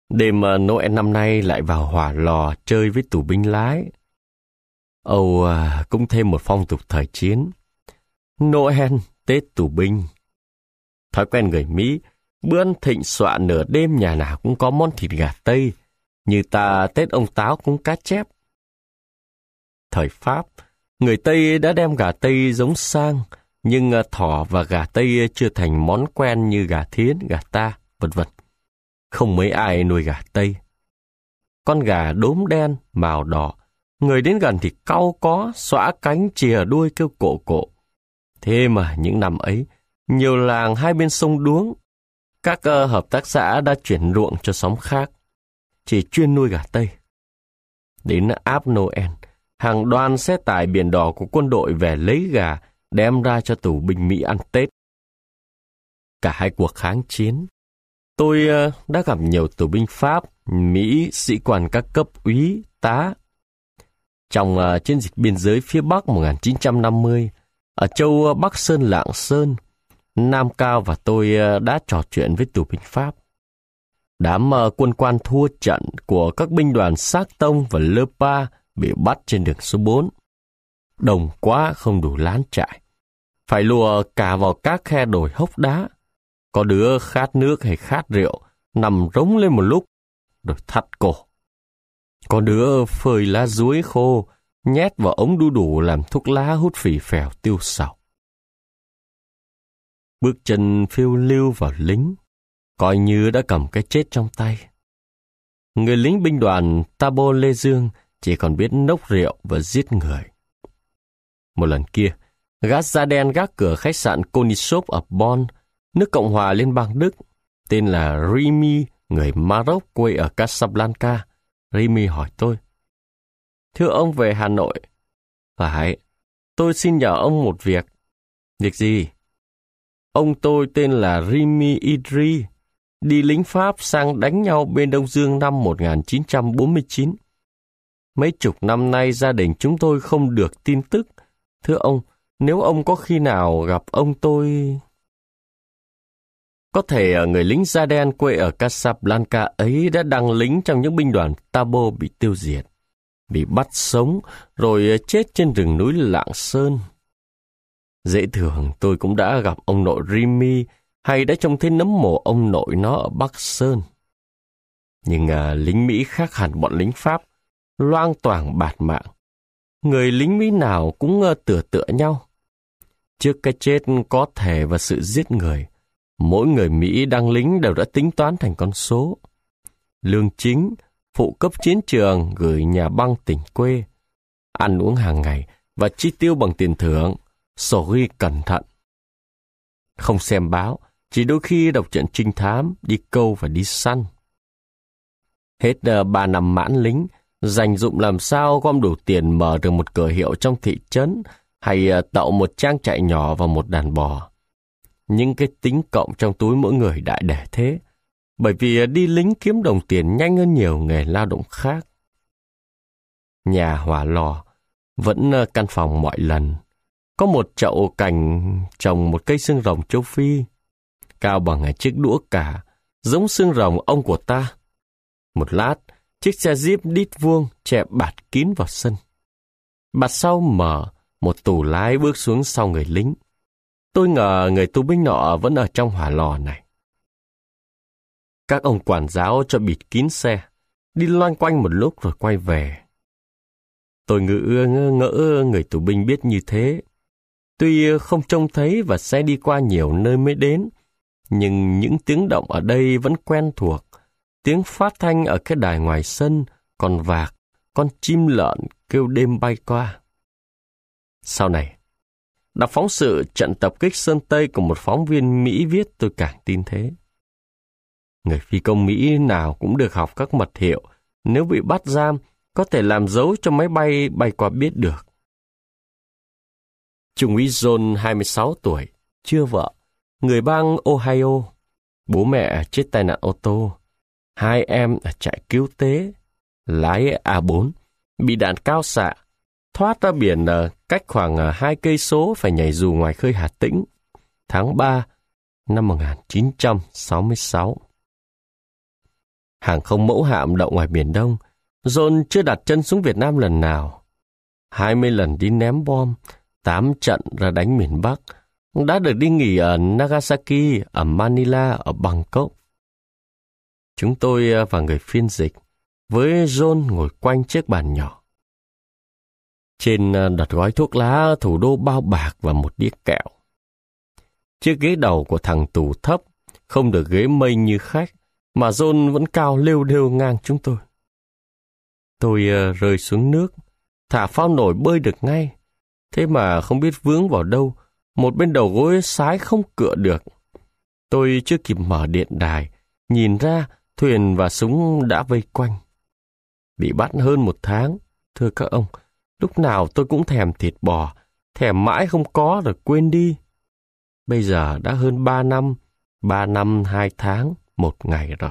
Đêm Noel năm nay lại vào hỏa lò chơi với tù binh lái. Cũng thêm một phong tục thời chiến. Noel, Tết tù binh. Thói quen người Mỹ, bữa ăn thịnh soạn nửa đêm nhà nào cũng có món thịt gà Tây, như ta Tết ông Táo cũng cá chép. Thời Pháp, người Tây đã đem gà Tây giống sang, nhưng thỏ và gà Tây chưa thành món quen như gà Thiến, gà ta, vân vân. Không mấy ai nuôi gà Tây. Con gà đốm đen, màu đỏ, người đến gần thì cau có, xõa cánh chìa đuôi kêu cộ cộ. Thế mà những năm ấy, nhiều làng hai bên sông Đuống, các hợp tác xã đã chuyển ruộng cho xóm khác, chỉ chuyên nuôi gà Tây. Đến áp Noel, hàng đoàn xe tải biển đỏ của quân đội về lấy gà, đem ra cho tù binh Mỹ ăn Tết. Cả hai cuộc kháng chiến, tôi đã gặp nhiều tù binh Pháp, Mỹ, sĩ quan các cấp úy, tá. Trong chiến dịch biên giới phía Bắc 1950, ở châu Bắc Sơn Lạng Sơn, Nam Cao và tôi đã trò chuyện với tù binh Pháp. Đám quân quan thua trận của các binh đoàn Xác Tông và Lơ Pa bị bắt trên đường số 4. Đông quá không đủ lán trại, phải lùa cả vào các khe đồi hốc đá. Có đứa khát nước hay khát rượu, nằm rống lên một lúc, rồi thắt cổ. Có đứa phơi lá dúi khô, nhét vào ống đu đủ làm thuốc lá hút phì phèo tiêu sầu. Bước chân phiêu lưu vào lính, coi như đã cầm cái chết trong tay. Người lính binh đoàn Tabo Lê Dương chỉ còn biết nốc rượu và giết người. Một lần kia, gã da đen gác cửa khách sạn Konisov ở Bonn, nước Cộng hòa Liên bang Đức, tên là Remy, người Maroc quê ở Casablanca. Remy hỏi tôi: "Thưa ông về Hà Nội?" "Phải, tôi xin nhờ ông một việc." "Việc gì?" "Ông tôi tên là Remy Idri, đi lính Pháp sang đánh nhau bên Đông Dương năm 1949. Mấy chục năm nay gia đình chúng tôi không được tin tức. Thưa ông, nếu ông có khi nào gặp ông tôi..." Có thể người lính da đen quê ở Casablanca ấy đã đăng lính trong những binh đoàn Tabo bị tiêu diệt, bị bắt sống, rồi chết trên rừng núi Lạng Sơn. Dễ thường tôi cũng đã gặp ông nội Remy, hay đã trông thấy nấm mồ ông nội nó ở Bắc Sơn. Nhưng lính Mỹ khác hẳn bọn lính Pháp, loang toảng bạt mạng. Người lính Mỹ nào cũng tựa nhau. Trước cái chết có thể và sự giết người, mỗi người Mỹ đăng lính đều đã tính toán thành con số. Lương chính, phụ cấp chiến trường, gửi nhà băng tỉnh quê, ăn uống hàng ngày và chi tiêu bằng tiền thưởng, sổ ghi cẩn thận. Không xem báo, chỉ đôi khi đọc truyện trinh thám, đi câu và đi săn. Hết 3 năm mãn lính, dành dụm làm sao gom đủ tiền mở được một cửa hiệu trong thị trấn, hay tậu một trang trại nhỏ và một đàn bò. Những cái tính cộng trong túi mỗi người đại để thế, bởi vì đi lính kiếm đồng tiền nhanh hơn nhiều nghề lao động khác. Nhà hỏa lò, vẫn căn phòng mọi lần. Có một chậu cành trồng một cây xương rồng châu Phi, cao bằng chiếc đũa cả, giống xương rồng ông của ta. Một lát, chiếc xe Jeep đít vuông che bạt kín vào sân. Bạt sau mở, một tù lái bước xuống sau người lính. Tôi ngờ người tù binh nọ vẫn ở trong hỏa lò này. Các ông quản giáo cho bịt kín xe, đi loanh quanh một lúc rồi quay về. Tôi ngỡ người tù binh biết như thế. Tuy không trông thấy và xe đi qua nhiều nơi mới đến, nhưng những tiếng động ở đây vẫn quen thuộc. Tiếng phát thanh ở cái đài ngoài sân, con vạc, con chim lợn kêu đêm bay qua. Sau này, đọc phóng sự trận tập kích Sơn Tây của một phóng viên Mỹ viết, tôi càng tin thế. Người phi công Mỹ nào cũng được học các mật hiệu, nếu bị bắt giam, có thể làm dấu cho máy bay bay qua biết được. Trung úy John, 26 tuổi, chưa vợ, người bang Ohio. Bố mẹ chết tai nạn ô tô. 2 em ở trại cứu tế. Lái A4, bị đạn cao xạ, thoát ra biển cách khoảng 2 cây số, phải nhảy dù ngoài khơi Hà Tĩnh. Tháng 3 năm 1966. Hàng không mẫu hạm đậu ngoài Biển Đông, John chưa đặt chân xuống Việt Nam lần nào. 20 lần đi ném bom, 8 trận ra đánh miền Bắc, đã được đi nghỉ ở Nagasaki, ở Manila, ở Bangkok. Chúng tôi và người phiên dịch, với John ngồi quanh chiếc bàn nhỏ. Trên đặt gói thuốc lá, thủ đô bao bạc và một đĩa kẹo. Chiếc ghế đầu của thằng tù thấp, không được ghế mây như khách, mà John vẫn cao lêu đêu ngang chúng tôi. Tôi rơi xuống nước, thả phao nổi bơi được ngay. Thế mà không biết vướng vào đâu, một bên đầu gối sái không cựa được. Tôi chưa kịp mở điện đài, nhìn ra thuyền và súng đã vây quanh. Bị bắt hơn 1 tháng, thưa các ông, lúc nào tôi cũng thèm thịt bò, thèm mãi không có rồi quên đi. Bây giờ đã hơn 3 năm, 3 năm 2 tháng, 1 ngày rồi.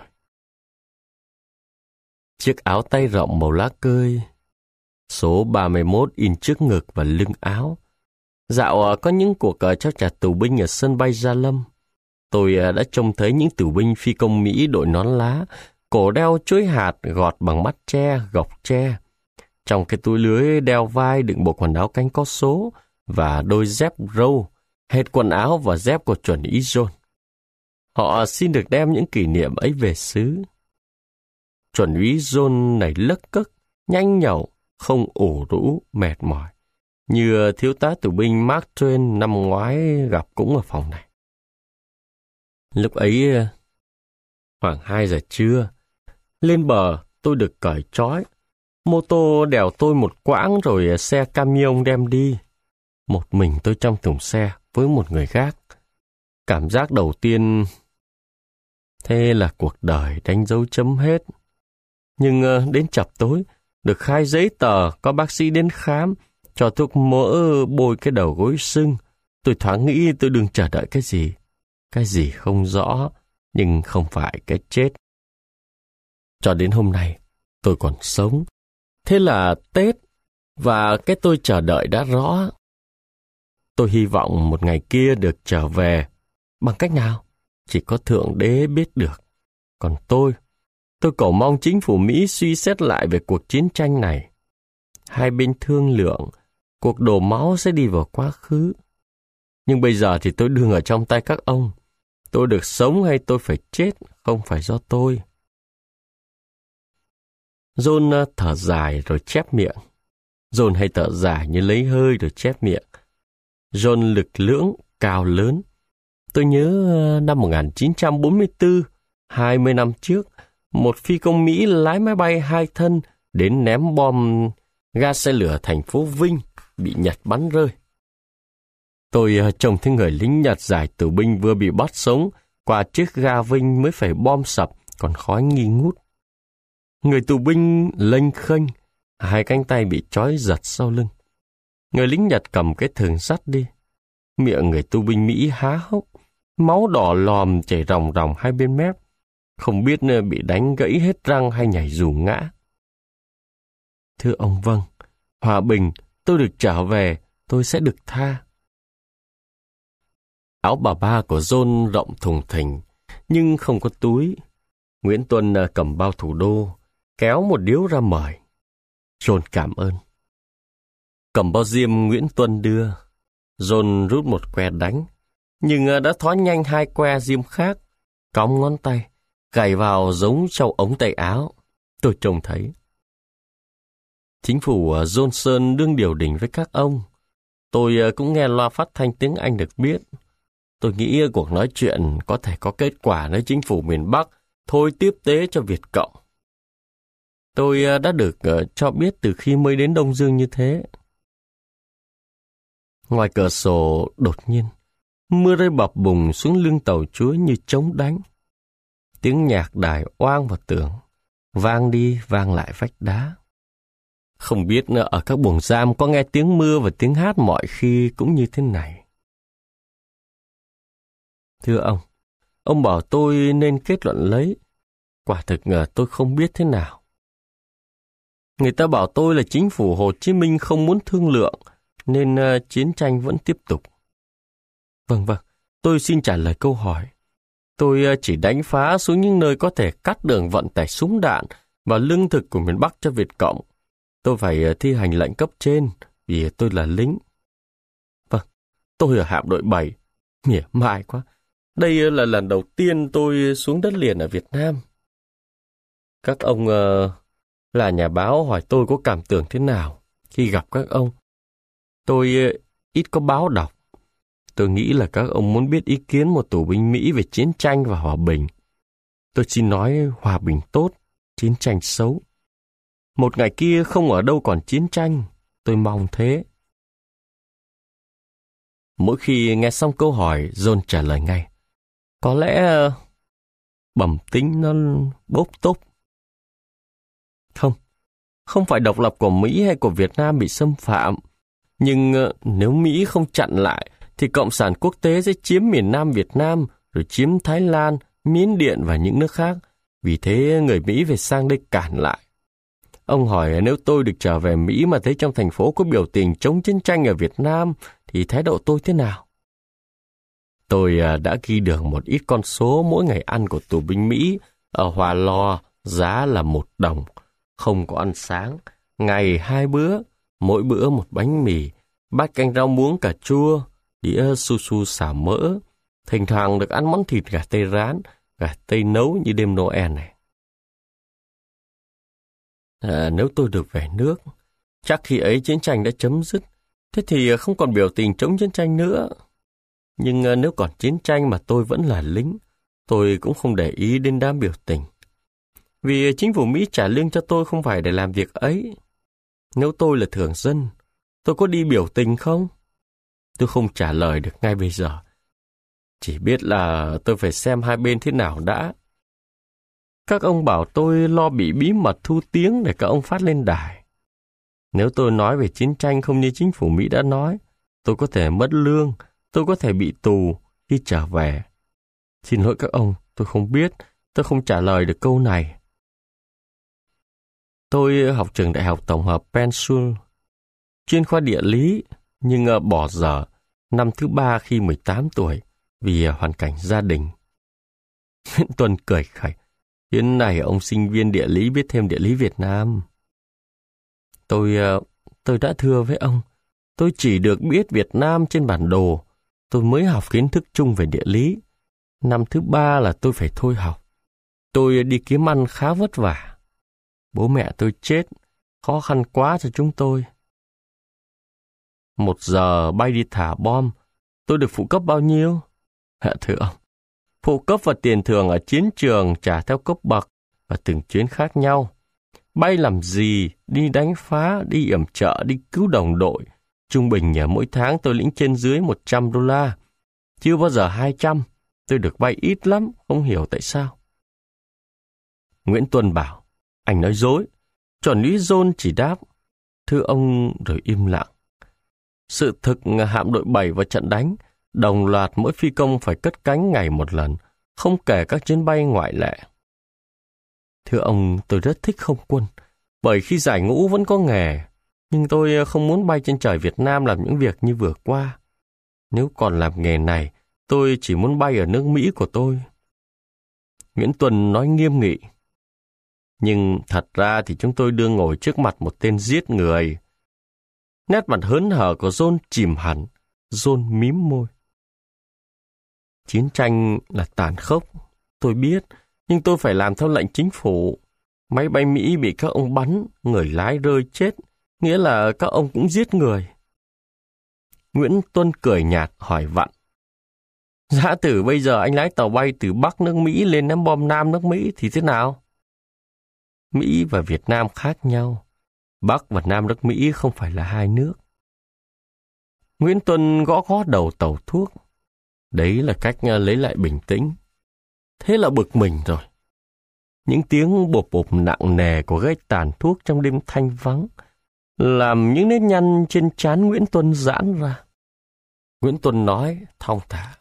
Chiếc áo tay rộng màu lá cơi, số 31 in trước ngực và lưng áo. Dạo có những cuộc trao trả tù binh ở sân bay Gia Lâm. Tôi đã trông thấy những tù binh phi công Mỹ đội nón lá, cổ đeo chuỗi hạt gọt bằng mắt tre, gọc tre. Trong cái túi lưới đeo vai đựng bộ quần áo cánh có số và đôi dép râu, hệt quần áo và dép của chuẩn úy John. Họ xin được đem những kỷ niệm ấy về xứ. Chuẩn úy John này lấc cấc, nhanh nhẩu, không ủ rũ, mệt mỏi, như thiếu tá tù binh Mark Twain năm ngoái gặp cũng ở phòng này. Lúc ấy, khoảng 2 giờ trưa, lên bờ tôi được cởi trói. Mô tô đèo tôi một quãng rồi xe camion đem đi. Một mình tôi trong thùng xe với một người gác. Cảm giác đầu tiên, thế là cuộc đời đánh dấu chấm hết. Nhưng đến chập tối, được khai giấy tờ, có bác sĩ đến khám, cho thuốc mỡ bôi cái đầu gối sưng. Tôi thoáng nghĩ tôi đừng chờ đợi cái gì. Cái gì không rõ, nhưng không phải cái chết. Cho đến hôm nay, tôi còn sống. Thế là Tết, và cái tôi chờ đợi đã rõ. Tôi hy vọng một ngày kia được trở về. Bằng cách nào? Chỉ có Thượng Đế biết được. Còn tôi cầu mong chính phủ Mỹ suy xét lại về cuộc chiến tranh này. Hai bên thương lượng, cuộc đổ máu sẽ đi vào quá khứ. Nhưng bây giờ thì tôi đương ở trong tay các ông. Tôi được sống hay tôi phải chết, không phải do tôi. John thở dài rồi chép miệng. John hay thở dài như lấy hơi rồi chép miệng. John lực lưỡng, cao lớn. Tôi nhớ năm 1944, 20 năm trước, một phi công Mỹ lái máy bay 2 thân đến ném bom ga xe lửa thành phố Vinh, bị Nhật bắn rơi. Tôi trông thấy người lính Nhật giải tù binh vừa bị bắt sống, qua chiếc ga Vinh mới phải bom sập, còn khói nghi ngút. Người tù binh lênh khênh, 2 cánh tay bị trói giật sau lưng. Người lính Nhật cầm cái thừng sắt đi. Miệng người tù binh Mỹ há hốc, máu đỏ lòm chảy ròng ròng hai bên mép. Không biết bị đánh gãy hết răng hay nhảy dù ngã. Thưa ông vâng, hòa bình, tôi được trở về, tôi sẽ được tha. Áo bà ba của John rộng thùng thình, nhưng không có túi. Nguyễn Tuân cầm bao thủ đô, kéo một điếu ra mời. John cảm ơn. Cầm bao diêm Nguyễn Tuân đưa. John rút một que đánh, nhưng đã thó nhanh 2 que diêm khác, cong ngón tay, gảy vào giống trong ống tay áo. Tôi trông thấy. Chính phủ Johnson đương điều đình với các ông. Tôi cũng nghe loa phát thanh tiếng Anh được biết. Tôi nghĩ cuộc nói chuyện có thể có kết quả nếu chính phủ miền Bắc thôi tiếp tế cho Việt Cộng. Tôi đã được cho biết từ khi mới đến Đông Dương như thế. Ngoài cửa sổ đột nhiên, mưa rơi bập bùng xuống lưng tàu Chúa như trống đánh. Tiếng nhạc đài oang vào tường, vang đi vang lại vách đá. Không biết ở các buồng giam có nghe tiếng mưa và tiếng hát mọi khi cũng như thế này. Thưa ông bảo tôi nên kết luận lấy. Quả thực tôi không biết thế nào. Người ta bảo tôi là chính phủ Hồ Chí Minh không muốn thương lượng, nên chiến tranh vẫn tiếp tục. Vâng, tôi xin trả lời câu hỏi. Tôi chỉ đánh phá xuống những nơi có thể cắt đường vận tải súng đạn và lương thực của miền Bắc cho Việt Cộng. Tôi phải thi hành lệnh cấp trên vì tôi là lính. Vâng, tôi ở hạm đội 7. Mỉa mai quá. Đây là lần đầu tiên tôi xuống đất liền ở Việt Nam. Các ông là nhà báo hỏi tôi có cảm tưởng thế nào khi gặp các ông. Tôi ít có báo đọc. Tôi nghĩ là các ông muốn biết ý kiến một tù binh Mỹ về chiến tranh và hòa bình. Tôi xin nói hòa bình tốt, chiến tranh xấu. Một ngày kia không ở đâu còn chiến tranh, tôi mong thế. Mỗi khi nghe xong câu hỏi, John trả lời ngay. Có lẽ bẩm tính nó bốp tốp. Không phải độc lập của Mỹ hay của Việt Nam bị xâm phạm. Nhưng nếu Mỹ không chặn lại, thì Cộng sản quốc tế sẽ chiếm miền Nam Việt Nam, rồi chiếm Thái Lan, Miến Điện và những nước khác. Vì thế người Mỹ phải sang đây cản lại. Ông hỏi nếu tôi được trở về Mỹ mà thấy trong thành phố có biểu tình chống chiến tranh ở Việt Nam, thì thái độ tôi thế nào? Tôi đã ghi được một ít con số mỗi ngày ăn của tù binh Mỹ. Ở Hòa Lò, giá là 1 đồng. Không có ăn sáng, ngày 2 bữa, mỗi bữa 1 bánh mì, bát canh rau muống cà chua, đĩa su su xào mỡ. Thỉnh thoảng được ăn món thịt gà tây rán, gà tây nấu như đêm Noel này. Nếu tôi được về nước, chắc khi ấy chiến tranh đã chấm dứt, thế thì không còn biểu tình chống chiến tranh nữa. Nhưng nếu còn chiến tranh mà tôi vẫn là lính, tôi cũng không để ý đến đám biểu tình. Vì chính phủ Mỹ trả lương cho tôi không phải để làm việc ấy. Nếu tôi là thường dân, tôi có đi biểu tình không? Tôi không trả lời được ngay bây giờ. Chỉ biết là tôi phải xem hai bên thế nào đã. Các ông bảo tôi lo bị bí mật thu tiếng để các ông phát lên đài. Nếu tôi nói về chiến tranh không như chính phủ Mỹ đã nói, tôi có thể mất lương, tôi có thể bị tù khi trở về. Xin lỗi các ông, tôi không biết, tôi không trả lời được câu này. Tôi học trường đại học tổng hợp Pennsylvania, chuyên khoa địa lý, nhưng bỏ dở năm thứ 3 khi 18 tuổi vì hoàn cảnh gia đình. Nguyễn Tuân cười khẩy. Hiện nay ông sinh viên địa lý biết thêm địa lý Việt Nam. Tôi đã thưa với ông, tôi chỉ được biết Việt Nam trên bản đồ. Tôi mới học kiến thức chung về địa lý. Năm thứ 3 là tôi phải thôi học. Tôi đi kiếm ăn khá vất vả. Bố mẹ tôi chết, khó khăn quá cho chúng tôi. 1 giờ bay đi thả bom, tôi được phụ cấp bao nhiêu? Thưa ông, phụ cấp và tiền thưởng ở chiến trường trả theo cấp bậc và từng chuyến khác nhau. Bay làm gì, đi đánh phá, đi yểm trợ, đi cứu đồng đội. Trung bình mỗi tháng tôi lĩnh trên dưới $100. Chưa bao giờ 200, tôi được bay ít lắm, không hiểu tại sao. Nguyễn Tuân bảo, anh nói dối. Chuẩn úy John chỉ đáp, thưa ông, rồi im lặng. Sự thực hạm đội 7 vào trận đánh, đồng loạt mỗi phi công phải cất cánh ngày 1 lần, không kể các chuyến bay ngoại lệ. Thưa ông, tôi rất thích không quân, bởi khi giải ngũ vẫn có nghề, nhưng tôi không muốn bay trên trời Việt Nam làm những việc như vừa qua. Nếu còn làm nghề này, tôi chỉ muốn bay ở nước Mỹ của tôi. Nguyễn Tuân nói nghiêm nghị. Nhưng thật ra thì chúng tôi đương ngồi trước mặt một tên giết người. Nét mặt hớn hở của John chìm hẳn. John mím môi. Chiến tranh là tàn khốc, tôi biết, nhưng tôi phải làm theo lệnh chính phủ. Máy bay Mỹ bị các ông bắn, người lái rơi chết, nghĩa là các ông cũng giết người. Nguyễn Tuân cười nhạt hỏi vặn. Giả sử bây giờ anh lái tàu bay từ Bắc nước Mỹ lên ném bom Nam nước Mỹ thì thế nào? Mỹ và Việt Nam khác nhau. Bắc và Nam nước Mỹ không phải là hai nước. Nguyễn Tuân gõ gõ đầu tàu thuốc. Đấy là cách lấy lại bình tĩnh. Thế là bực mình rồi. Những tiếng bộp bộp nặng nề của gây tàn thuốc trong đêm thanh vắng làm những nếp nhăn trên trán Nguyễn Tuân giãn ra. Nguyễn Tuân nói thong thả.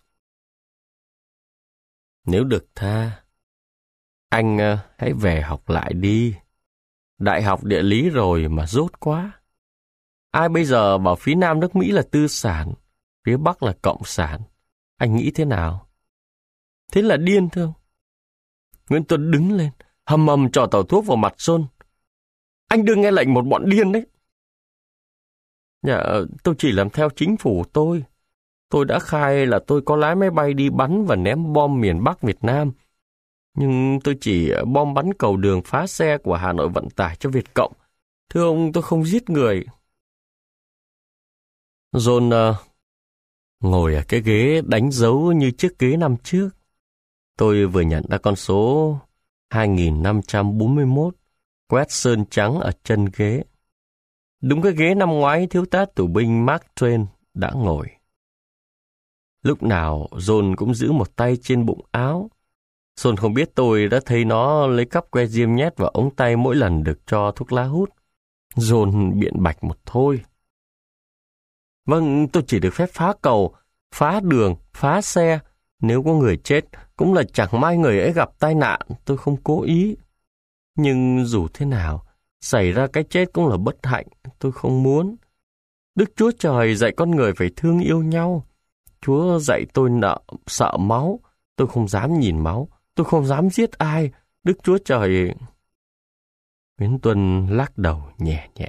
Nếu được tha, anh hãy về học lại đi. Đại học địa lý rồi mà dốt quá. Ai bây giờ bảo phía Nam nước Mỹ là tư sản, phía Bắc là cộng sản. Anh nghĩ thế nào? Thế là điên thưa ông. Nguyễn Tuân đứng lên, hầm hầm trò tàu thuốc vào mặt John. Anh đừng nghe lệnh một bọn điên đấy. Dạ, tôi chỉ làm theo chính phủ tôi. Tôi đã khai là tôi có lái máy bay đi bắn và ném bom miền Bắc Việt Nam. Nhưng tôi chỉ bom bắn cầu đường phá xe của Hà Nội Vận tải cho Việt Cộng. Thưa ông, tôi không giết người. John ngồi ở cái ghế đánh dấu như chiếc ghế năm trước. Tôi vừa nhận ra con số 2541, quét sơn trắng ở chân ghế. Đúng cái ghế năm ngoái thiếu tá tù binh Mark Twain đã ngồi. Lúc nào John cũng giữ một tay trên bụng áo. John không biết tôi đã thấy nó lấy cắp que diêm nhét vào ống tay mỗi lần được cho thuốc lá hút. John biện bạch một thôi. Vâng, tôi chỉ được phép phá cầu, phá đường, phá xe. Nếu có người chết, cũng là chẳng may người ấy gặp tai nạn, tôi không cố ý. Nhưng dù thế nào, xảy ra cái chết cũng là bất hạnh, tôi không muốn. Đức Chúa Trời dạy con người phải thương yêu nhau. Chúa dạy tôi sợ máu, tôi không dám nhìn máu, tôi không dám giết ai. Đức Chúa Trời... Nguyễn Tuân lắc đầu nhẹ nhẹ.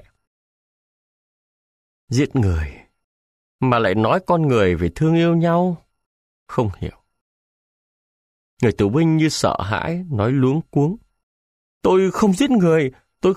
Giết người, mà lại nói con người phải thương yêu nhau. Không hiểu. Người tù binh như sợ hãi, nói luống cuống. Tôi không giết người, tôi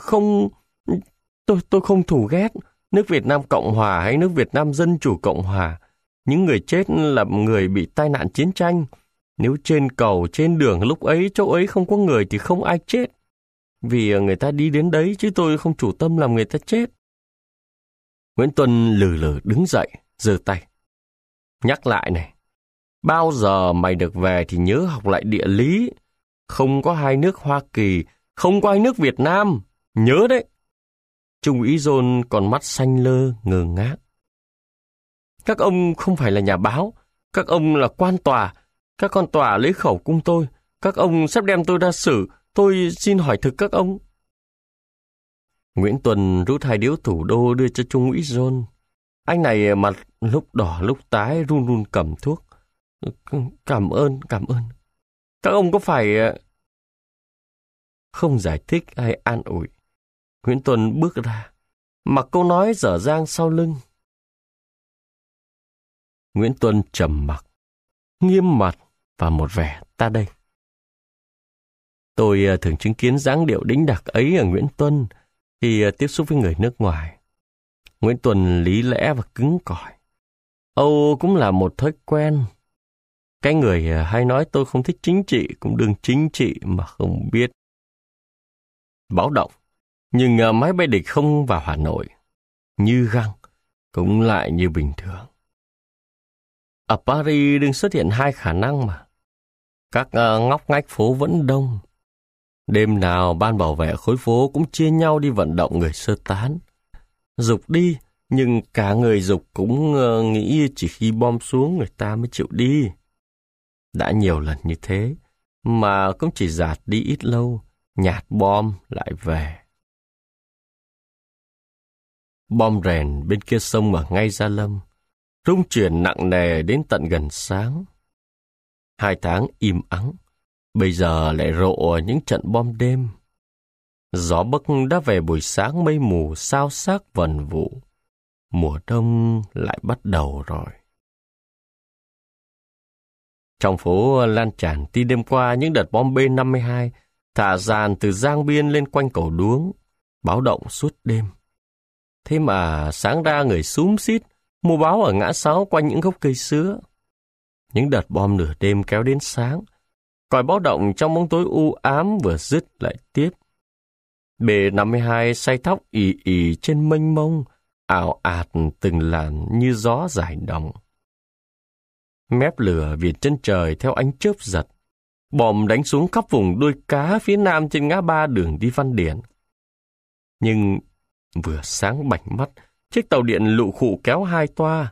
không thù ghét nước Việt Nam Cộng Hòa hay nước Việt Nam Dân Chủ Cộng Hòa. Những người chết là người bị tai nạn chiến tranh. Nếu trên cầu, trên đường lúc ấy, chỗ ấy không có người thì không ai chết. Vì người ta đi đến đấy chứ tôi không chủ tâm làm người ta chết. Nguyễn Tuân lừ lừ đứng dậy, giơ tay. Nhắc lại này, bao giờ mày được về thì nhớ học lại địa lý. Không có hai nước Hoa Kỳ, không có hai nước Việt Nam. Nhớ đấy. Trung úy John còn mắt xanh lơ, ngơ ngác. Các ông không phải là nhà báo. Các ông là quan tòa. Các con tòa lấy khẩu cung tôi. Các ông sắp đem tôi ra xử. Tôi xin hỏi thực các ông. Nguyễn Tuân rút 2 điếu thủ đô đưa cho Trung úy John. Anh này mặt lúc đỏ lúc tái, run run cầm thuốc. Cảm ơn. Các ông có phải... Không giải thích hay an ủi. Nguyễn Tuân bước ra, mặc câu nói dở dang sau lưng. Nguyễn Tuân trầm mặc, nghiêm mặt và một vẻ ta đây. Tôi thường chứng kiến dáng điệu đĩnh đạc ấy ở Nguyễn Tuân khi tiếp xúc với người nước ngoài. Nguyễn Tuân lý lẽ và cứng cỏi. Âu cũng là một thói quen. Cái người hay nói tôi không thích chính trị cũng đừng chính trị mà không biết. Báo động, nhưng máy bay địch không vào Hà Nội. Như găng, cũng lại như bình thường. Ở Paris đừng xuất hiện 2 khả năng mà. Các ngóc ngách phố vẫn đông. Đêm nào ban bảo vệ khối phố cũng chia nhau đi vận động người sơ tán. Giục đi, nhưng cả người giục cũng nghĩ chỉ khi bom xuống người ta mới chịu đi. Đã nhiều lần như thế, mà cũng chỉ dạt đi ít lâu, nhạt bom lại về. Bom rèn bên kia sông ở ngay Gia Lâm, rung chuyển nặng nề đến tận gần sáng. 2 tháng im ắng, bây giờ lại rộ những trận bom đêm. Gió bấc đã về buổi sáng mây mù xao xác vần vụ. Mùa đông lại bắt đầu rồi. Trong phố lan tràn tin đêm qua những đợt bom B-52 thả dàn từ Giang Biên lên quanh cầu Đuống, báo động suốt đêm. Thế mà sáng ra người xúm xít, mua báo ở ngã sáu quanh những gốc cây sứa. Những đợt bom nửa đêm kéo đến sáng, còi báo động trong bóng tối u ám vừa dứt lại tiếp. B-52 say thóc ì ì trên mênh mông, ảo ạt từng làn như gió giải đồng. Mép lửa viền chân trời theo ánh chớp giật. Bom đánh xuống khắp vùng đuôi cá phía nam trên ngã ba đường đi Văn Điển. Nhưng vừa sáng bảnh mắt, chiếc tàu điện lụ khụ kéo 2 toa.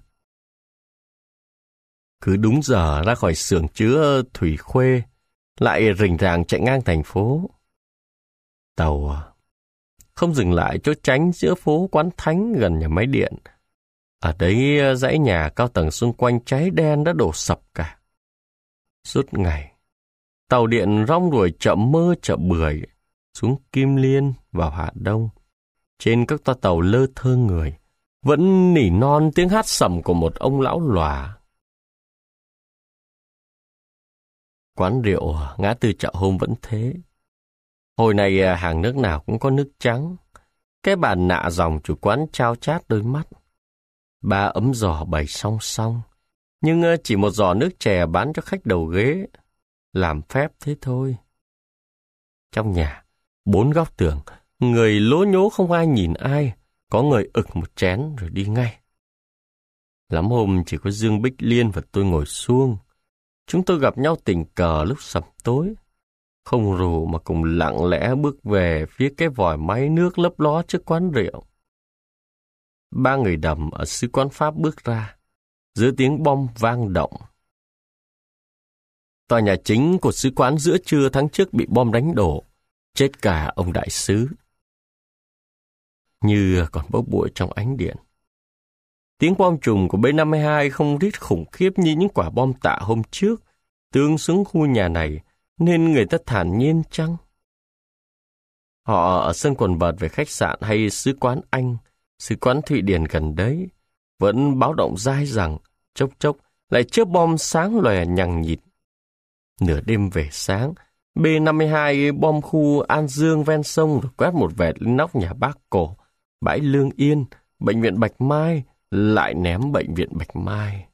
Cứ đúng giờ ra khỏi xưởng chứa thủy khuê, lại rình ràng chạy ngang thành phố. Tàu không dừng lại chỗ tránh giữa phố Quán Thánh gần nhà máy điện. Ở đấy dãy nhà cao tầng xung quanh cháy đen đã đổ sập cả. Suốt ngày, Tàu điện rong ruổi chợ Mơ, chợ Bưởi, xuống Kim Liên, vào Hà Đông. Trên các toa tàu lơ thơ người, vẫn nỉ non tiếng hát sẩm của một ông lão lòa. Quán rượu ngã tư Chợ Hôm vẫn thế. Hồi này hàng nước nào cũng có nước trắng. Cái bàn nạ dòng chủ quán trao chát đôi mắt. 3 ấm giò bày song song, nhưng chỉ một giò nước chè bán cho khách đầu ghế. Làm phép thế thôi. Trong nhà, 4 góc tường, người lố nhố không ai nhìn ai, có người ực một chén rồi đi ngay. Lắm hôm chỉ có Dương Bích Liên và tôi ngồi suông. Chúng tôi gặp nhau tình cờ lúc sẩm tối, không rủ mà cùng lặng lẽ bước về phía cái vòi máy nước lấp ló trước quán rượu. 3 người đầm ở sứ quán Pháp bước ra, giữa tiếng bom vang động. Tòa nhà chính của sứ quán giữa trưa tháng trước bị bom đánh đổ, chết cả ông đại sứ. Như còn bốc bụi trong ánh điện. Tiếng bom trùm của B-52 không rít khủng khiếp như những quả bom tạ hôm trước, tương xuống khu nhà này, nên người ta thản nhiên chăng? Họ ở sân quần vợt về khách sạn hay sứ quán Anh, sứ quán Thụy Điển gần đấy, vẫn báo động dai rằng, chốc chốc lại chớp bom sáng lòe nhằng nhịt. Nửa đêm về sáng, B-52 bom khu An Dương ven sông rồi quét một vệt lên nóc nhà Bác Cổ, bãi Lương Yên, bệnh viện Bạch Mai, lại ném bệnh viện Bạch Mai.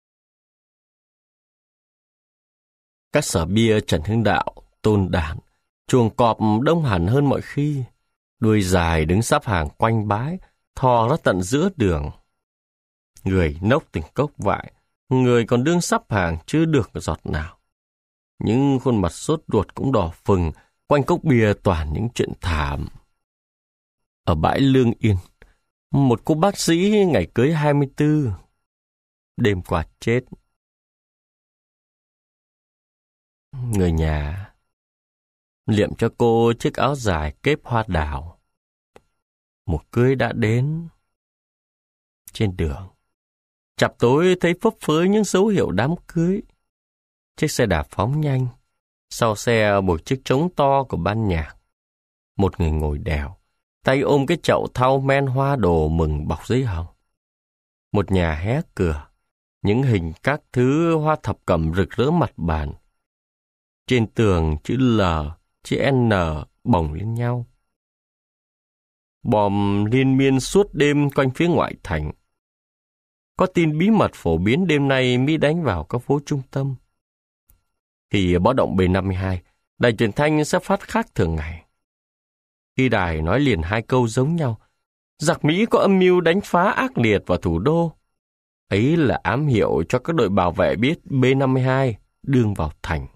Các sở bia Trần Hưng Đạo, Tôn Đản, chuồng cọp đông hẳn hơn mọi khi, đuôi dài đứng sắp hàng quanh bãi, thò ra tận giữa đường. Người nốc từng cốc vại, người còn đương sắp hàng chưa được giọt nào. Những khuôn mặt sốt ruột cũng đỏ phừng, quanh cốc bia toàn những chuyện thảm. Ở bãi Lương Yên, một cô bác sĩ ngày cưới 24, đêm qua chết. Người nhà liệm cho cô chiếc áo dài kép hoa đào. Một cưới đã đến. Trên đường, chập tối thấy phấp phới những dấu hiệu đám cưới. Chiếc xe đạp phóng nhanh, sau xe một chiếc trống to của ban nhạc. Một người ngồi đèo, tay ôm cái chậu thau men hoa đồ mừng bọc giấy hồng. Một nhà hé cửa, những hình các thứ hoa thập cẩm rực rỡ mặt bàn. Trên tường chữ L, chữ N bồng lên nhau. Bom liên miên suốt đêm quanh phía ngoại thành. Có tin bí mật phổ biến đêm nay Mỹ đánh vào các phố trung tâm. Khi báo động B-52, đài truyền thanh sẽ phát khác thường ngày. Khi đài nói liền 2 câu giống nhau, giặc Mỹ có âm mưu đánh phá ác liệt vào thủ đô. Ấy là ám hiệu cho các đội bảo vệ biết B-52 đương vào thành.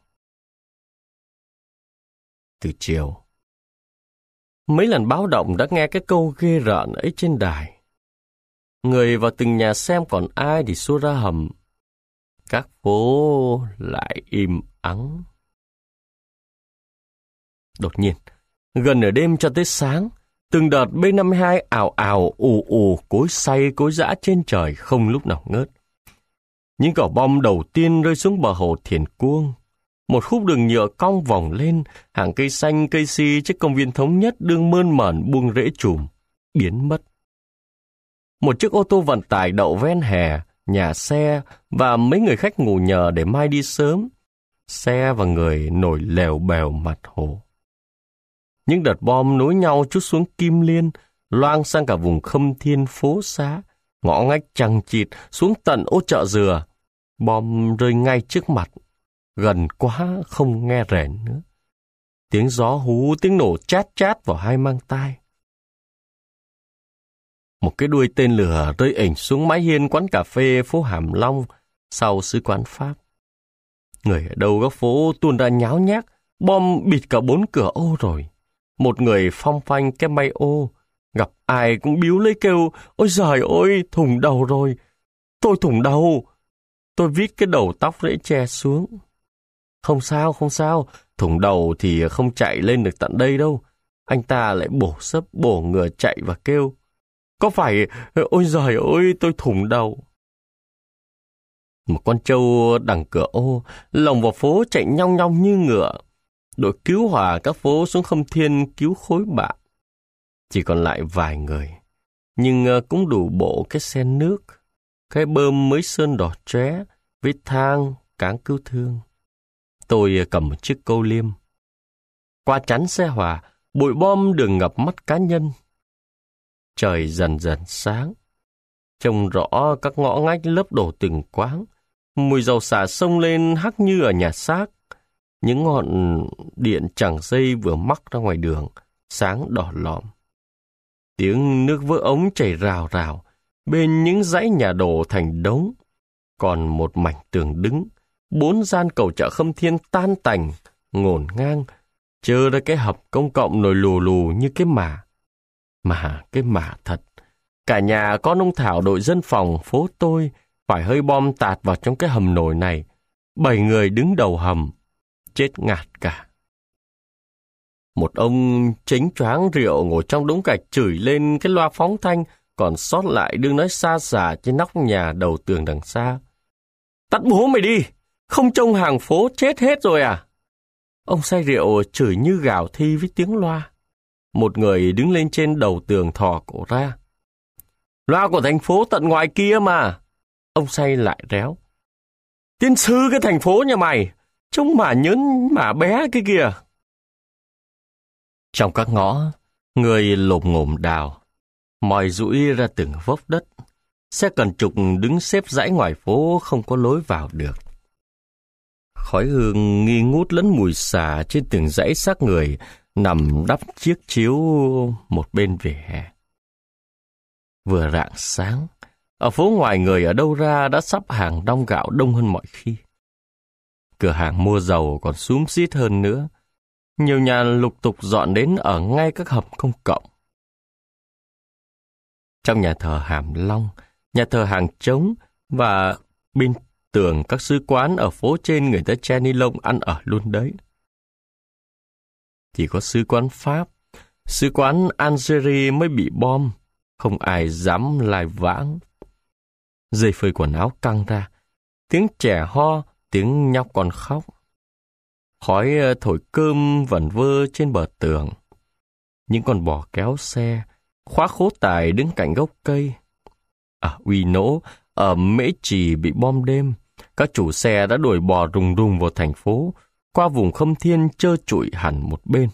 Từ chiều, mấy lần báo động đã nghe cái câu ghê rợn ấy trên đài. Người vào từng nhà xem còn ai thì xua ra hầm. Các phố lại im ắng. Đột nhiên, gần nửa đêm cho tới sáng, từng đợt B-52 ào ào ù ù cối xay cối dã trên trời không lúc nào ngớt. Những quả bom đầu tiên rơi xuống bờ hồ Thiền Cuông. Một khúc đường nhựa cong vòng lên, hàng cây xanh cây si trước công viên Thống Nhất đương mơn mởn buông rễ chùm, biến mất. Một chiếc ô tô vận tải đậu ven hè, nhà xe và mấy người khách ngủ nhờ để mai đi sớm. Xe và người nổi lèo bèo mặt hồ. Những đợt bom nối nhau trút xuống Kim Liên, loang sang cả vùng Khâm Thiên phố xá, ngõ ngách chằng chịt xuống tận ô chợ Dừa. Bom rơi ngay trước mặt, gần quá không nghe rền nữa. Tiếng gió hú, tiếng nổ chát chát vào hai mang tai. Một cái đuôi tên lửa rơi ỉnh xuống mái hiên quán cà phê phố Hàm Long sau sứ quán Pháp. Người ở đầu góc phố tuôn ra nháo nhác, bom bịt cả 4 cửa ô rồi. Một người phong phanh cái may ô, gặp ai cũng biếu lấy kêu, ôi giời ơi, thủng đầu rồi. Tôi thủng đầu. Tôi vít cái đầu tóc rễ che xuống. Không sao, thủng đầu thì không chạy lên được tận đây đâu. Anh ta lại bổ sấp bổ ngửa chạy và kêu, có phải, ôi giời ơi, tôi thủng đầu. Một con trâu đằng cửa ô, lồng vào phố chạy nhong nhong như ngựa. Đội cứu hỏa các phố xuống Khâm Thiên cứu khối bạn. Chỉ còn lại vài người, nhưng cũng đủ bộ cái xe nước, cái bơm mới sơn đỏ chóe, vết thang, cáng cứu thương. Tôi cầm một chiếc câu liêm. Qua chắn xe hỏa, bụi bom đường ngập mắt cá nhân. Trời dần dần sáng. Trông rõ các ngõ ngách lấp đổ từng quáng. Mùi dầu xả xông lên hắc như ở nhà xác. Những ngọn điện chẳng dây vừa mắc ra ngoài đường, sáng đỏ lòm. Tiếng nước vỡ ống chảy rào rào, bên những dãy nhà đổ thành đống. Còn một mảnh tường đứng, 4 gian cầu chợ Khâm Thiên tan tành, ngổn ngang, chơ ra cái hầm công cộng nồi lù lù như cái mả. Mà cái mả thật. Cả nhà con ông Thảo đội dân phòng phố tôi phải hơi bom tạt vào trong cái hầm nồi này. 7 người đứng đầu hầm, chết ngạt cả. Một ông chính choáng rượu ngồi trong đống gạch chửi lên cái loa phóng thanh, còn sót lại đương nói xa xả trên nóc nhà đầu tường đằng xa. Tắt bố mày đi, không trông hàng phố chết hết rồi à? Ông say rượu chửi như gào thi với tiếng loa. Một người đứng lên trên đầu tường thò cổ ra. Loa của thành phố tận ngoài kia mà. Ông say lại réo. Tiên sư cái thành phố nhà mày, trông mà nhớn mà bé cái kìa. Trong các ngõ, người lồm ngồm đào, mòi rũi ra từng vốc đất. Xe cần trục đứng xếp dãy ngoài phố không có lối vào được. Khói hương nghi ngút lẫn mùi xà trên từng dãy xác người nằm đắp chiếc chiếu một bên vỉa hè. Vừa rạng sáng, ở phố ngoài người ở đâu ra đã sắp hàng đong gạo đông hơn mọi khi. Cửa hàng mua dầu còn xúm xít hơn nữa. Nhiều nhà lục tục dọn đến ở ngay các hầm công cộng. Trong nhà thờ Hàm Long, nhà thờ Hàng Trống và bên tường các sứ quán ở phố trên người ta che ni lông ăn ở luôn đấy. Chỉ có sứ quán Pháp, sứ quán Algeria mới bị bom, không ai dám lai vãng. Dây phơi quần áo căng ra, tiếng trẻ ho, tiếng nhóc còn khóc. Khói thổi cơm vẩn vơ trên bờ tường. Những con bò kéo xe, khóa khố tài đứng cạnh gốc cây. Ở Uy Nỗ, ở Mễ Trì bị bom đêm, các chủ xe đã đuổi bò rùng rùng vào thành phố, qua vùng Khâm Thiên trơ trụi hẳn một bên.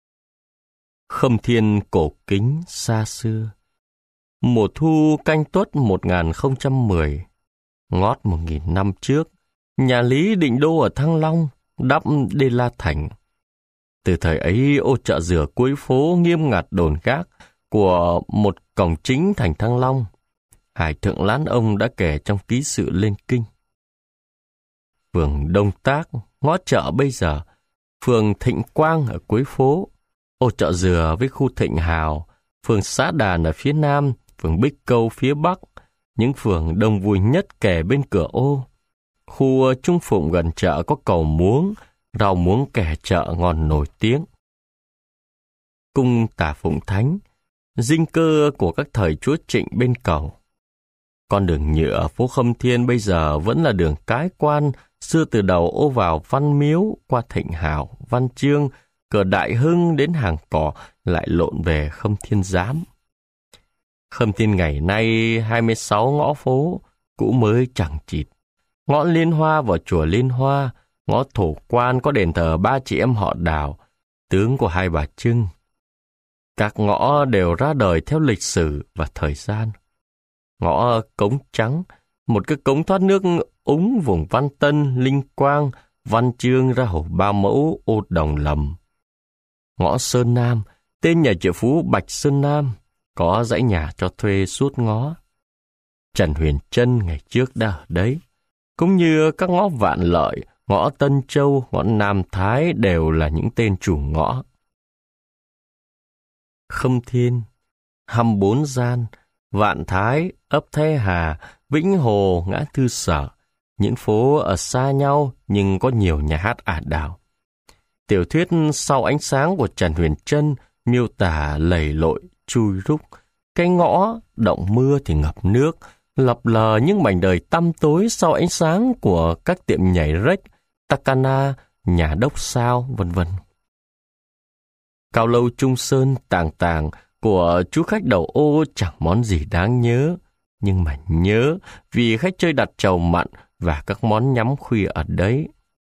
Khâm Thiên cổ kính xa xưa. Mùa thu Canh Tuất 1010, ngót 1000 năm trước, nhà Lý định đô ở Thăng Long, đắp Đê La Thành. Từ thời ấy, ô chợ dừa cuối phố nghiêm ngặt đồn gác của một cổng chính thành Thăng Long. Hải thượng Lán Ông đã kể trong ký sự lên kinh. Phường Đông Tác, ngõ chợ bây giờ, phường Thịnh Quang ở cuối phố, ô chợ dừa với khu Thịnh Hào, phường Xã Đàn ở phía nam, phường Bích Câu phía bắc, những phường đông vui nhất kề bên cửa ô. Khu Trung Phụng gần chợ có cầu muống, rau muống kẻ chợ ngon nổi tiếng. Cung Tả Phụng Thánh, dinh cơ của các thời chúa Trịnh bên cầu. Con đường nhựa phố Khâm Thiên bây giờ vẫn là đường cái quan, xưa từ đầu ô vào Văn Miếu, qua Thịnh Hào, Văn Chương, cửa Đại Hưng đến hàng cỏ, lại lộn về Khâm Thiên Giám. Khâm Thiên ngày nay 26 ngõ phố, cũ mới chẳng chịt. Ngõ Liên Hoa vào chùa Liên Hoa, ngõ Thổ Quan có đền thờ 3 chị em họ Đào, tướng của hai bà Trưng. Các ngõ đều ra đời theo lịch sử và thời gian. Ngõ Cống Trắng, một cái cống thoát nước úng vùng Văn Tân, Linh Quang, Văn Chương ra hồ Ba Mẫu, ô Đồng Lầm. Ngõ Sơn Nam, tên nhà triệu phú Bạch Sơn Nam, có dãy nhà cho thuê suốt ngõ. Trần Huyền Trân ngày trước đã ở đấy, cũng như các ngõ Vạn Lợi, ngõ Tân Châu, ngõ Nam Thái đều là những tên chủ ngõ. Khâm Thiên, 24 gian, Vạn Thái, ấp Thái Hà, Vĩnh Hồ, ngã Tư Sở, những phố ở xa nhau nhưng có nhiều nhà hát ả đào. Tiểu thuyết Sau Ánh Sáng của Trần Huyền Trân miêu tả lầy lội, chui rúc, cái ngõ động mưa thì ngập nước, lập lờ những mảnh đời tăm tối sau ánh sáng của các tiệm nhảy rếch, Takana, nhà đốc sao, vân vân. Cao lâu Trung Sơn tàng tàng của chú khách đầu ô chẳng món gì đáng nhớ, nhưng mà nhớ vì khách chơi đặt trầu mặn và các món nhắm khuya ở đấy.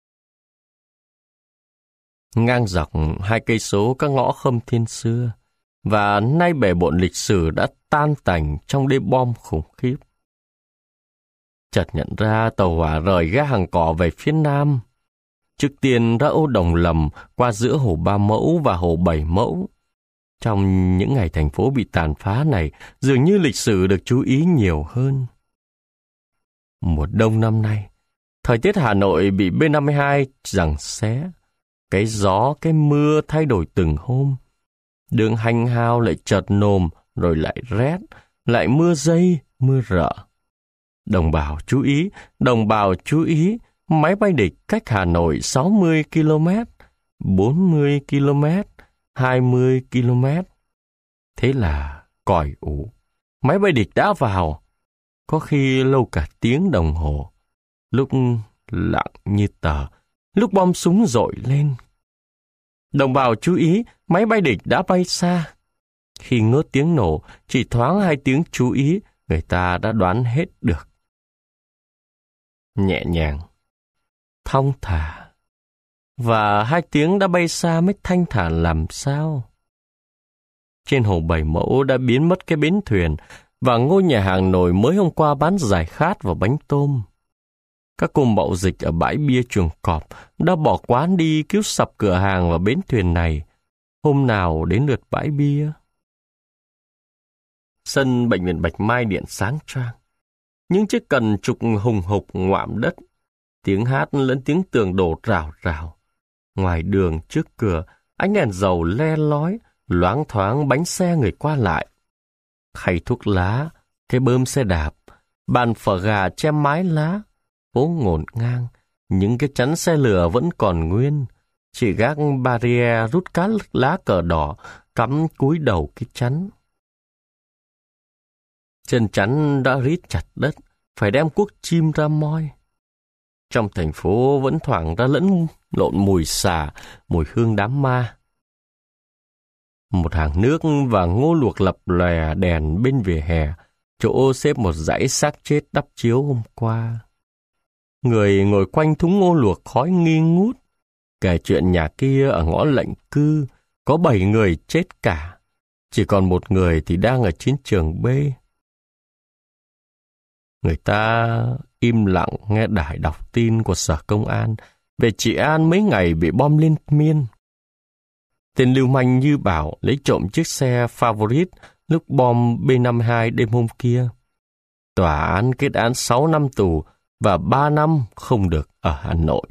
Ngang dọc 2 cây số các ngõ Khâm Thiên xưa, và nay bể bộn lịch sử đã tan tành trong đêm bom khủng khiếp. Chợt nhận ra tàu hỏa rời ga Hàng Cỏ về phía nam. Trước tiên ra ô Đồng Lầm qua giữa hồ 3 Mẫu và hồ 7 Mẫu. Trong những ngày thành phố bị tàn phá này, dường như lịch sử được chú ý nhiều hơn. Mùa đông năm nay, thời tiết Hà Nội bị B-52 giằng xé. Cái gió, cái mưa thay đổi từng hôm. Đường hành hao lại chợt nồm, rồi lại rét, lại mưa dây, mưa rợ. Đồng bào chú ý, máy bay địch cách Hà Nội 60 km, 40 km, 20 km. Thế là còi ủ, máy bay địch đã vào, có khi lâu cả tiếng đồng hồ, lúc lặng như tờ, lúc bom súng dội lên. Đồng bào chú ý, máy bay địch đã bay xa. Khi ngớt tiếng nổ, chỉ thoáng 2 tiếng chú ý, người ta đã đoán hết được. Nhẹ nhàng, thong thả, và 2 tiếng đã bay xa mới thanh thản làm sao. Trên hồ 7 Mẫu đã biến mất cái bến thuyền, và ngôi nhà hàng nổi mới hôm qua bán giải khát và bánh tôm. Các cô mậu dịch ở bãi bia Chuồng Cọp đã bỏ quán đi cứu sập cửa hàng và bến thuyền này. Hôm nào đến lượt bãi bia. Sân bệnh viện Bạch Mai điện sáng choang. Những chiếc cần trục hùng hục ngoạm đất. Tiếng hát lẫn tiếng tường đổ rào rào. Ngoài đường trước cửa, ánh đèn dầu le lói, loáng thoáng bánh xe người qua lại. Khay thuốc lá, cái bơm xe đạp, bàn phở gà che mái lá, phố ngổn ngang, những cái chắn xe lửa vẫn còn nguyên. Chỉ gác barrier rút cát lá cờ đỏ, cắm cúi đầu cái chắn. Chân chắn đã rít chặt đất, phải đem cuốc chim ra moi. Trong thành phố vẫn thoảng ra lẫn lộn mùi xả, mùi hương đám ma. Một hàng nước và ngô luộc lập lòe đèn bên vỉa hè, chỗ xếp một dãy xác chết đắp chiếu hôm qua. Người ngồi quanh thúng ngô luộc khói nghi ngút, kể chuyện nhà kia ở ngõ Lệnh Cư, có 7 người chết cả, chỉ còn 1 người thì đang ở chiến trường B. Người ta im lặng nghe đài đọc tin của Sở Công an về chị An mấy ngày bị bom liên miên. Tên lưu manh Như Bảo lấy trộm chiếc xe Favorite lúc bom B-52 đêm hôm kia. Tòa án kết án 6 năm tù và 3 năm không được ở Hà Nội.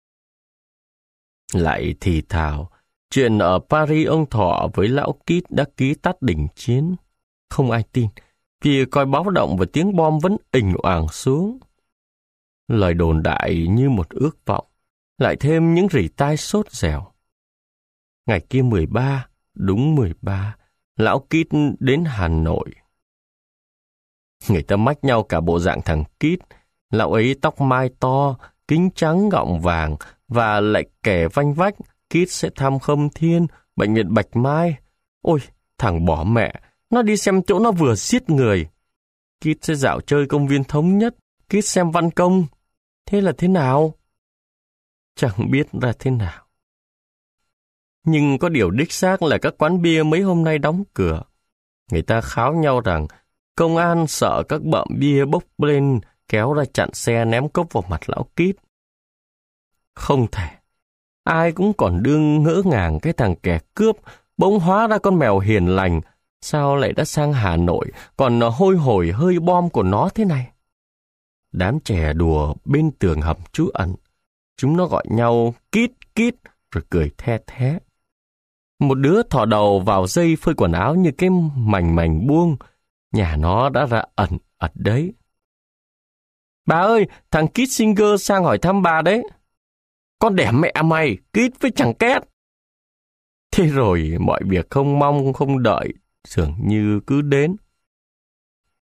Lại thì thào, chuyện ở Paris ông Thọ với lão Kít đã ký tắt đình chiến. Không ai tin, vì coi báo động và tiếng bom vẫn ình oảng xuống. Lời đồn đại như một ước vọng, lại thêm những rỉ tai sốt dẻo. Ngày kia 13, đúng 13, lão Kít đến Hà Nội. Người ta mách nhau cả bộ dạng thằng Kít. Lão ấy tóc mai to, kính trắng gọng vàng, và lại kể vanh vách, Kít sẽ thăm Khâm Thiên, bệnh viện Bạch Mai. Ôi, thằng bỏ mẹ, nó đi xem chỗ nó vừa giết người. Kít sẽ dạo chơi công viên Thống Nhất, Kít xem văn công. Thế là thế nào? Chẳng biết ra thế nào. Nhưng có điều đích xác là các quán bia mấy hôm nay đóng cửa. Người ta kháo nhau rằng công an sợ các bợm bia bốc lên, kéo ra chặn xe ném cốc vào mặt lão Kít. Không thể. Ai cũng còn đương ngỡ ngàng cái thằng kẻ cướp bỗng hóa ra con mèo hiền lành. Sao lại đã sang Hà Nội, còn hôi hổi hơi bom của nó thế này? Đám trẻ đùa bên tường hầm trú ẩn. Chúng nó gọi nhau Kít Kít rồi cười the thé. Một đứa thò đầu vào dây phơi quần áo như cái mảnh mảnh buông. Nhà nó đã ra ẩn ật đấy. Bà ơi, thằng Kissinger sang hỏi thăm bà đấy. Con đẻ mẹ mày, Kít với chẳng két. Thế rồi mọi việc không mong không đợi, dường như cứ đến.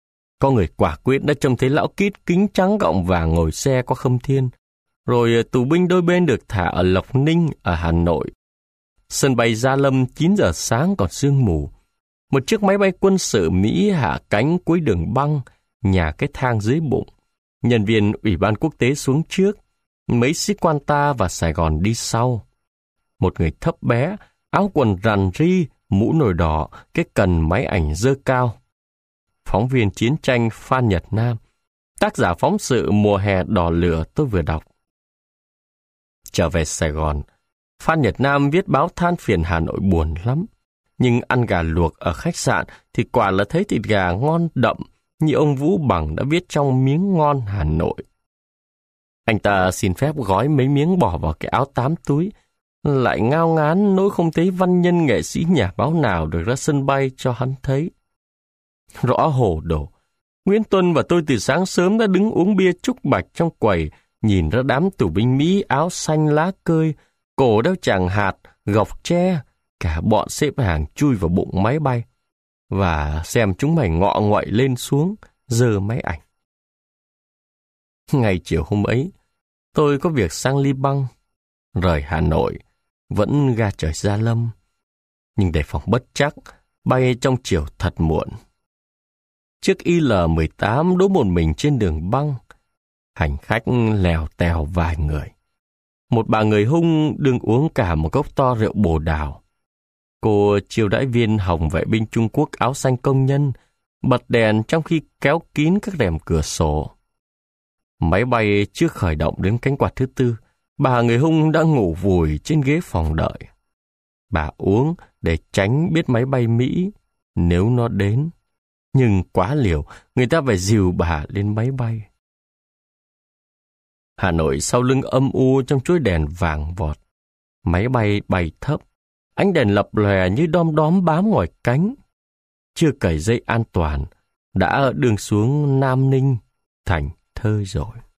có người quả quyết đã trông thấy lão Kít kính trắng gọng vàng ngồi xe qua Khâm Thiên. Rồi tù binh đôi bên được thả ở Lộc Ninh ở Hà Nội. Sân bay Gia Lâm 9 giờ sáng còn sương mù. Một chiếc máy bay quân sự Mỹ hạ cánh cuối đường băng, nhà cái thang dưới bụng. Nhân viên Ủy ban quốc tế xuống trước, mấy sĩ quan ta và Sài Gòn đi sau. Một người thấp bé, áo quần rằn ri, mũ nồi đỏ, cái cần máy ảnh dơ cao. Phóng viên chiến tranh Phan Nhật Nam, tác giả phóng sự Mùa hè đỏ lửa tôi vừa đọc. Trở về Sài Gòn, Phan Nhật Nam viết báo than phiền Hà Nội buồn lắm. Nhưng ăn gà luộc ở khách sạn thì quả là thấy thịt gà ngon đậm như ông Vũ Bằng đã viết trong Miếng Ngon Hà Nội. Anh ta xin phép gói mấy miếng bỏ vào cái áo 8 túi, lại ngao ngán nỗi không thấy văn nhân nghệ sĩ nhà báo nào được ra sân bay cho hắn thấy. Rõ hồ đồ, Nguyễn Tuân và tôi từ sáng sớm đã đứng uống bia trúc bạch trong quầy, nhìn ra đám tù binh Mỹ áo xanh lá cơi, cổ đeo chàng hạt, gọc tre, cả bọn xếp hàng chui vào bụng máy bay, và xem chúng mày ngọ nguậy lên xuống, giơ máy ảnh. Ngày chiều hôm ấy, tôi có việc sang Liban, rời Hà Nội, vẫn ga trời Gia Lâm, nhưng đề phòng bất trắc, bay trong chiều thật muộn. Chiếc IL-18 đỗ một mình trên đường băng, hành khách lèo tèo vài người. Một bà người Hung đương uống cả một cốc to rượu Bồ Đào. Cô chiêu đãi viên hồng vệ binh Trung Quốc áo xanh công nhân, bật đèn trong khi kéo kín các rèm cửa sổ. Máy bay chưa khởi động đến cánh quạt thứ tư, bà người Hung đã ngủ vùi trên ghế phòng đợi. Bà uống để tránh biết máy bay Mỹ nếu nó đến. Nhưng quá liều, người ta phải dìu bà lên máy bay. Hà Nội sau lưng âm u trong chuỗi đèn vàng vọt. Máy bay bay thấp, ánh đèn lập lòe như đom đóm bám ngoài cánh. Chưa cởi dây an toàn, đã đường xuống Nam Ninh thành thơi rồi.